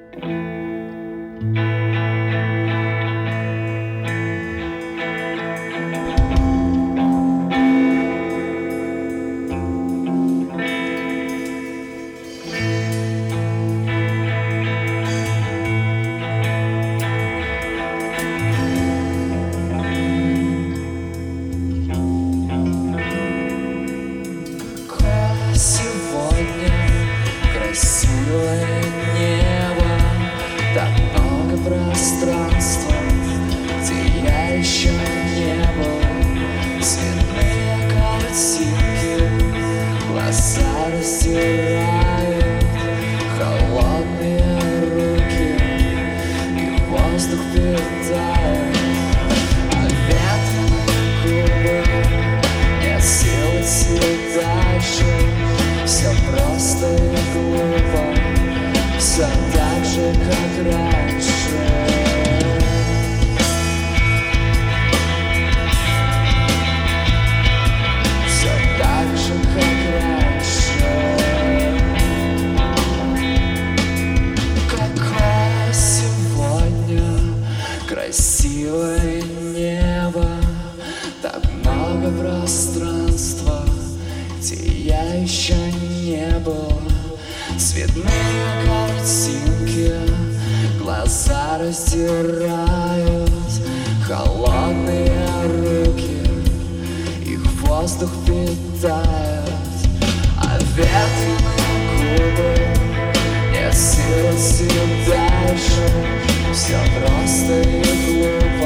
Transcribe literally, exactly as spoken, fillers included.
Красивое небо, так много пространства, где я еще не был. Цветные картинки, глаза раздирают холодные руки, и воздух питает. А ветреные губы, нет сил идти дальше. Все просто и глупо, все так же, как раньше. Все так же, как раньше. Какое сегодня красивое небо, так много пространства, где я еще не был. Цветные картинки, глаза раздирают холодные руки, их воздух питает. А ветреные губы, нет сил идти дальше. Все просто и глупо,